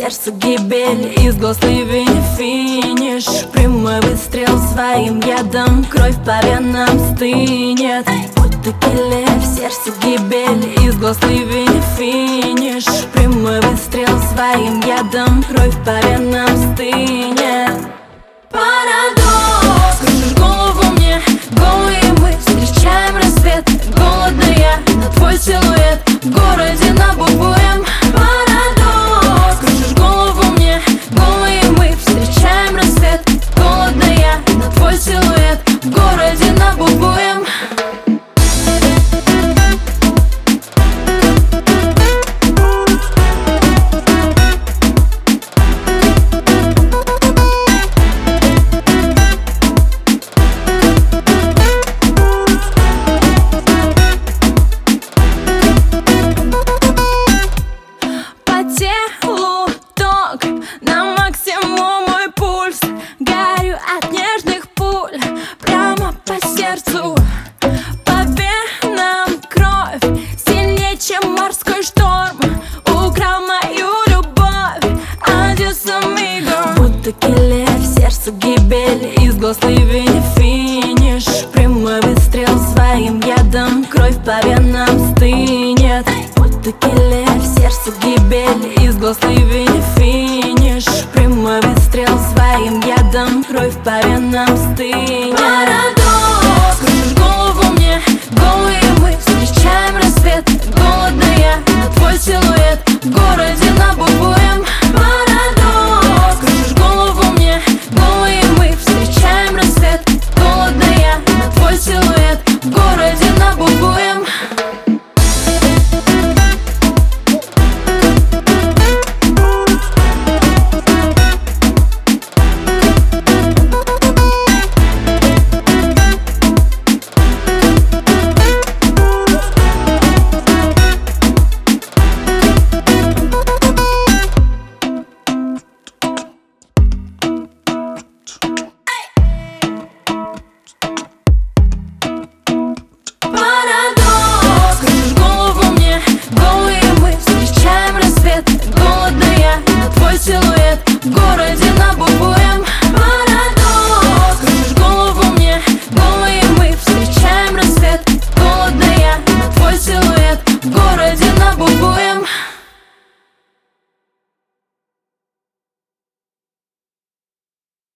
сердце гибель, из глаз ливень финиш. Прямой выстрел своим ядом, кровь по венам стынет. Будто киллер, в сердце гибель, из глаз ливень финиш. Прямой выстрел своим ядом, кровь по венам стынет. Парадокс, кружишь голову мне, голые мы встречаем рассвет. Голодная на твой силуэт, в городе на букву М. Парадокс, кружишь голову мне, голые мы встречаем рассвет. Голодная на твой силуэт, в городе на букву М. На максимум мой пульс, горю от нежных пуль прямо по сердцу. По венам кровь сильнее, чем морской шторм. Украл мою любовь, Одесса мигом. Будто киллер, в сердце гибель, из глаз ливень финиш. Прямой выстрел своим ядом, кровь по венам стынет. Будто киллер, в сердце гибель, из глаз ливень финиш. Прямой выстрел своим ядом, кровь по венам стынет. Парадокс, кружишь голову мне, голые мы встречаем рассвет. Голодная на твой силуэт, в городе на букву